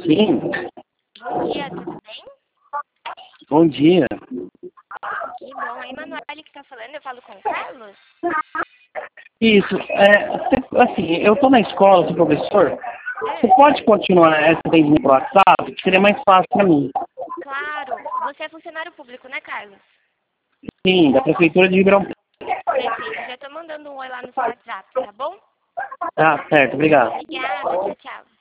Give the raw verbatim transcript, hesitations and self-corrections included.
Sim. Bom dia, tudo bem? Bom dia. Que bom. É Emanuele que está falando, eu falo com o Carlos? Isso, é, assim, eu estou na escola, sou professor. Você É, pode continuar essa atendimento por WhatsApp, que seria mais fácil para mim. claro. Você é funcionário público, né, Carlos? Sim, da Prefeitura de Ribeirão Preto. Perfeito. Já estou mandando um oi lá no seu WhatsApp, tá bom? Tá, certo, obrigado. Obrigada, tchau, tchau.